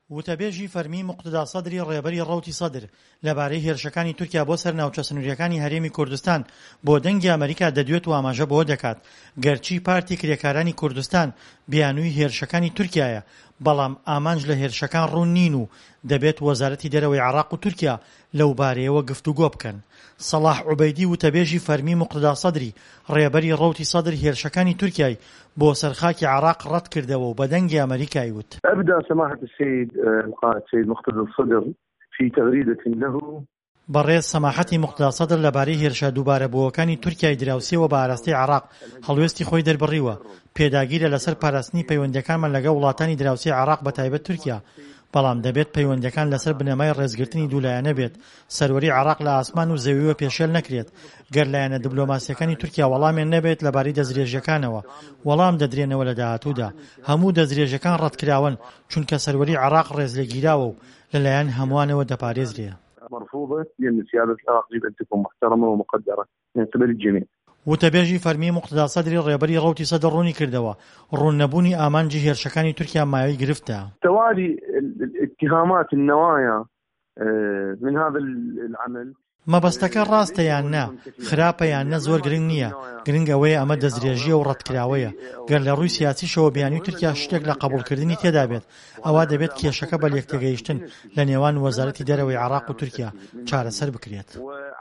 وتەبێژی فەرمی موقتدا سەدری ڕێبەری ڕەوتی سەدر لەبارەی هێرشەکانی تورکیا بۆ سەر ناوچە سنووریەکانی هەرێمی کوردستان بۆ دەنگی ئەمریکا دەدوێت و ئاماژە بۆ دەکات گەرچی پارتی کرێکارانی کوردستان بیانووی هێرشەکانی تورکیایە بەڵام ئامانج لە هێرشەکان ڕوون نین و دەبێت وەزارەتی دەرەوەی عێراق و تورکیا لەو بارەیەوە گفتوگۆ بکەن. سەلاح عوبەیدی وتەبێژی فەرمی موقتدا سەدری ڕێبەری ڕەوتی سەدر هێرشەکانی تورکیای بۆ سەرخاکی عێراق ڕەت کردەوە و بە دەنگی ئەمریکای وت: أبدأ سماحة السيد القائد سيد مقتدى الصدر في تغريدة له بەڕێز سەماحەتی موقتدا سەدر لەبارەی هێرشە دووبارەبووەکانی تورکیای دراوسێەوە بە ئاراستەی عێراق هەڵوێستی خۆی دەربڕیوە پێداگیرە لەسەر پاراستنی پەیوەندیەکانمان لەگەڵ وڵاتانی دراوسێی عێراق بە تایبەت تورکیا بەڵام دەبێت پەیوەندیەکان لەسەر بنەمای ڕێزگرتنی دوولایەنە بێت سەروەری عێراق لە ئاسمان و زەویوە پێشێل نەکرێت گەر لایەنە دیبلۆماسیەکانی تورکیا وەڵامیان نەبێت لەبارەی دەستدرێژیەکانەوە وەڵام دەدرێنەوە لە داهاتوودا هەموو دەستدرێژیەکان ڕەتکراون چونکە سەروەری عێراق ڕێز لێگیراوە و لەلایەن هەمووانەوە دەپارێزرێ. مرفوضة لأن سيادة العراق يجب أن تكون محترمة ومقدرة من قبل الجميع. وتەبێژی فەرمی موقتدا سەدری ڕێبەری ڕەوتی سەدر ڕوونی کردەوە ڕووننەبوونی ئامانجی هێرشەکانی تورکیا مایەی گرفتە. توالي الاتهامات النوايا من هذا العمل مەبەستەکە ڕاستە یان نا خراپە یان نە زۆر گرنگ نییە گرنگ ئەوەیە ئەمە دەستدرێژیە و ڕەتکراوەیە گەر لە ڕووی سیاسیشەوە بیانی تورکیا شتێک لە قبولکردنی تێدا بێت ئەوە دەبێت کێشەکە بە لێکتێگەیشتن لە نێوان وەزارەتی دەرەوەی عێراق و تورکیا چارەسەر بکرێت.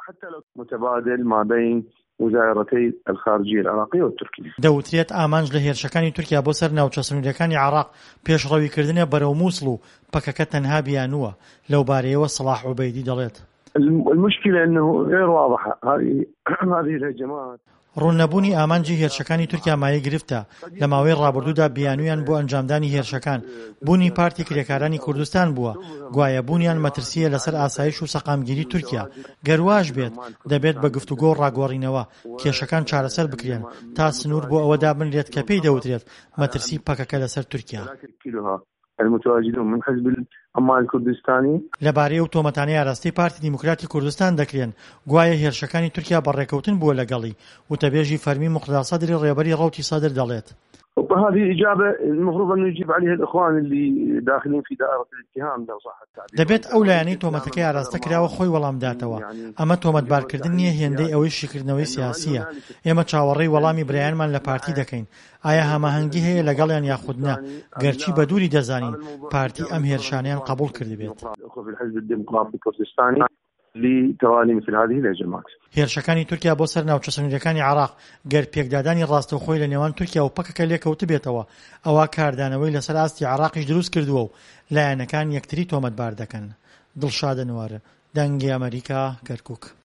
متبادل ما بين وزارتي الخارجية العراقية والتركية. دەوترێت ئامانج لە هێرشەکانی تورکیا بۆ سەر ناوچە سنووریەکانی عێراق پێشڕەویکردنە بەرەو مووسڵ و پەکەکە تەنها بیانووە لەو بارەیەوە سەلاح عوبەیدی دەڵێت. المشكلة أنه غير واضحة هذه الهجمات. ڕووننەبوونی ئامانجی هێرشەکانی تورکیا مایەی گرفتە لە ماوەی ڕابردوودا بیانویان بۆ ئەنجامدانی هێرشەکان بوونی پارتی کرێکارانی کوردستان بووە گوایە بوونیان مەترسیە لەسەر ئاسایش و سەقامگیری تورکیا گەرواش بێت دەبێت بە گفتوگۆ ڕاگۆڕینەوە کێشەکان چارەسەر بکرێن تا سنوور بۆ ئەوە دابنرێت کە پێی دەوترێت مەترسی پەکەکە لەسەر تورکیا. المتواجدون من حزب العمال الكردستاني لەبارەی ئەو تۆمەتانەی ئاراستەی پارتی دیموکراتی کوردستان دەکرێن گوایە هێرشەکانی تورکیا بەڕێکەوتن بووە لەگەڵی وتەبێژی فەرمی موقتدا سەدری ڕێبەری ڕەوتی سەدر دەڵێت. وهذه إجابة المفروض أن يجيب عليها الإخوان اللي داخلين في دائرة الاتهام لو صح التعبير. دەبێت ئەو لایەنەی تۆمەتەکەی ئاراستە کراوە خۆی وەڵام داتەوە ئەمە تۆمەتبارکردن نییە هێندەی ئەوەی شیکردنەوەی سیاسیە ئێمە چاوەڕێی وەڵامی برایانمان لە پارتی دەکەین ئایا هەماهەنگی هەیە لەگەڵیان یاخودنا گەرچی بە دووری دەزانین پارتی ئەم هێرشانیان قبول کردبێت. لتوالي مثل هذه الهجمات. هێرشەکانی تورکیا بۆ سەر ناوچە سنووریەکانی عێراق گەر پێکدادانی ڕاستەوخۆی لە نێوان تورکیا و پەکەکە لێکەوت بێتەوە ئەوە کاردانەوەی لەسەر ئاستی عێراقیش دروست کردووە و لایەنەکان یەکتری تۆمەتبار دەکەن. دڵشادە نوارە دەنگی ئەمریکا کەرکووک.